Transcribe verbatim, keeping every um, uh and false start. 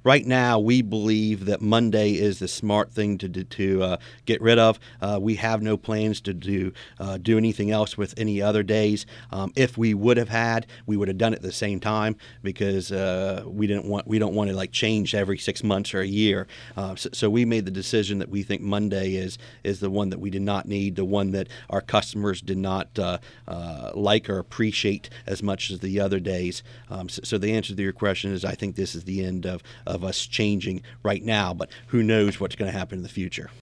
right now we believe that Monday is the smart thing to do, to uh, get rid of. Uh, we have no plans to do uh, do anything else with any other days. Um, if we would have had, we would have done it at the same time because uh, we didn't want we don't want to like change every six months or a year. Uh, so, so we made the decision that we think Monday is is the one that we did not need, the one that our customers did not uh, uh, like or appreciate as much as the other days. Um, so, so the answer to your question is I think this is the end of, of us changing right now, but who knows what's going to happen in the future.